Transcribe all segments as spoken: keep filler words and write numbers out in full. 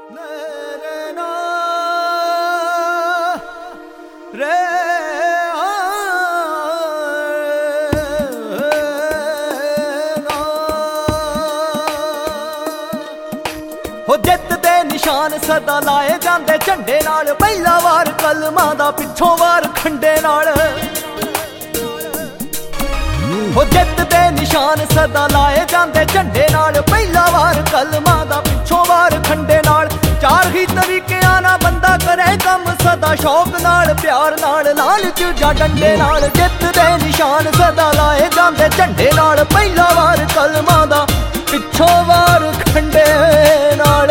हो जित दे निशान सदा लाए जांदे झंडे नाल, पहला वार कलमां दा पिछों वार खंडे नाल। हो जित दे निशान सदा लाए जांदे झंडे नाल, पहला वार कलमां दा पिछों वार खंडे नाल। चार ही तरीकियां ना बंदा करे कम सदा शौक नाल, प्यार नाल, लालच जा डंडे नाल। जित दे निशान सदा लाए जांदे झंडे नाल, पहला वार कलमां दा पिछों वार खंडे नाल।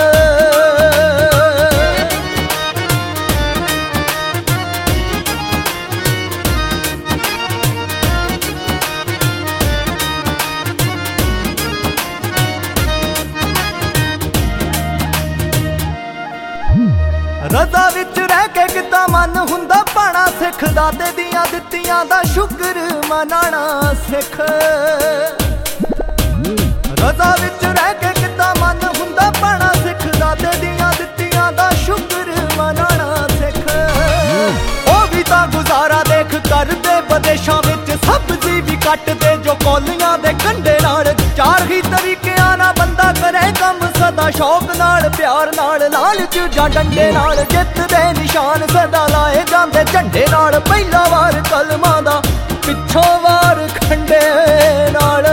रज़ा विच रह के किता मन हुंदा पाना सिख, दाते दियां दित्तियां दा शुक्र मनाना सिख। रज़ा विच रह के किता मन हुंदा पाना सिख, दाते दियां दित्तियां दा शुक्र मनाना सिख। ओ भी तां गुजारा देख करदे बदेशां विच, सब्जी भी कटदे जो कौलियां दे कंडे नाल। चार ही तरीकियां ना बंदा करे कम सदा शौक नाल, प्यार नाल, लालच जा डंडे नाल। जित दे निशान सदा लाए जांदे झंडे नाल, पहला वार कलमां दा पिछों वार खंडे नाल।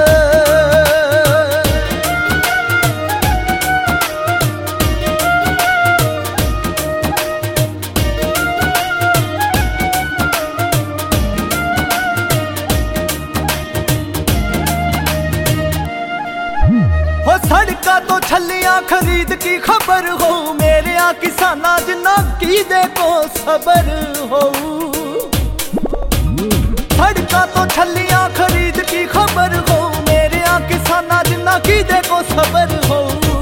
हो सड़का तो छलियां खरीद की खबर हो, मेरे आ किसाना जिन्ना की देखो सबर हो। सड़का तो छलियां खरीद की खबर हो, मेरे आ किसाना जिन्ना की देखो सबर हो।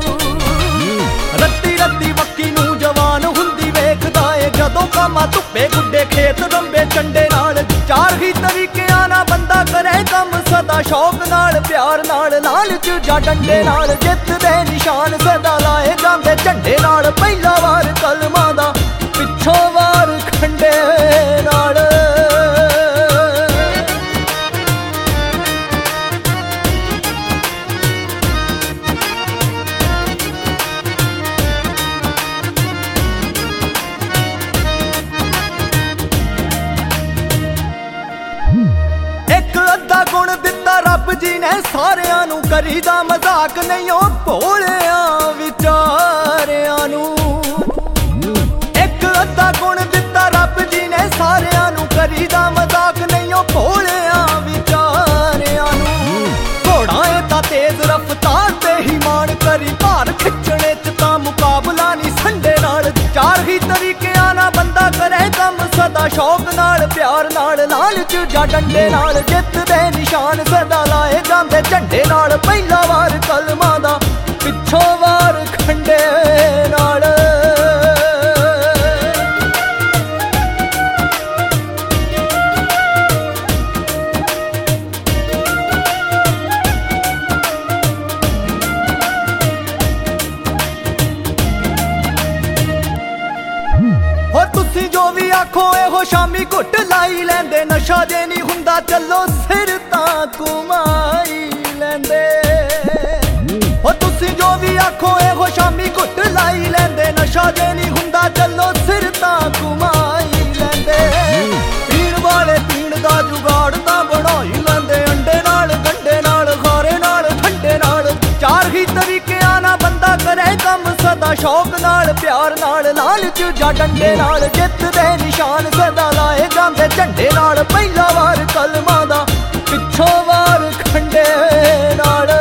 रत्ती रत्ती मक्की नू जवान हुंदी वेखदा ए, जदों कामा धुप्पे गुड्डे खेत रंबे चंडे नाल। चार ही तरीकियां ना बंदा करे कम सदा शौक नाल, प्यार नाल, लालच जा डंडे नाल। जित दे निशान सदा लाए जांदे झंडे नाल, पहला वार कलमां दा पिछों वार खंडे नाल। एक अद्धा गुण दिता रब जी ने सारियां नू, करीदा मजाक नहीं ओ भोलियां विचारियां नू। एक अद्धा गुण दिता रब जी ने सारियां नू, करीदा मजाक नहीं ओ भोलियां विचारियां नू। घोड़ा ए तां तेज रफ्तार ते ही मान करी, भार खिचने च तां मुकाबला नहीं संडे नाल। चार ही तरीकियां ना बंदा करे कम सदा शौक नाल, प्यार नाल, लालच जा डंडे नाल। जित दे निशान सदा लाए जांदे झंडे नाल, पहला वार कलमां दा पिछों वार खंडे नाल। हो तुसी जो भी आखो एहो शामी घुट लाई लैंदे, नशा जे नहीं हुंदा चलो सिर तां घुमाई लैंदे। हो तुसी जो भी आखो एहो शामी घुट लाई लैंदे, नशा जे नहीं हुंदा चलो सिर तां घुमाई लैंदे। पीण वाले पीण दा जुगाड़ तां बनाई लैंदे, अंडे नाल, गंडे नाल, खारे नाल, ठंडे नाल। चार ही तरीकियां ना बंदा करे कम सदा शौक नाल, प्यार नाल, लालच जा डंडे नाल। जित दे निशान सदा लाए जांदे झंडे नाल, पहला वार कलमां दा पिछों वार खंडे नाल।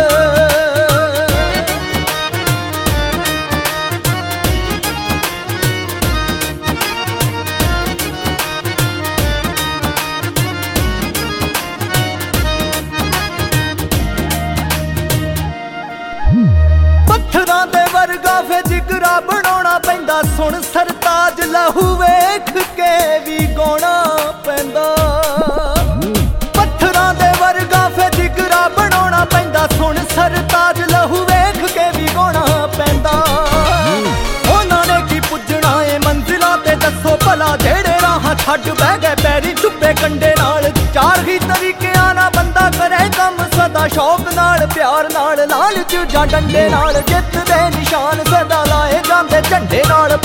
पत्थरां दे वर्गा फे जिगरा बनाउणा पैंदा, सुन सरताज लहू वेख के भी गौणा पैंदा। पत्थरां दे वर्गा फे जिगरा बनाउणा पैंदा, सुन सरताज लहू वेख के भी गौणा पैंदा। हट बह गए पैरी चुप्पे कंडे नाल। चार ही तरीकियां ना बंदा करे कम सदा शौक नाल प्यार नाल लालच जां डंडे नाल। जित दे निशान सदा लाए जांदे झंडे नाल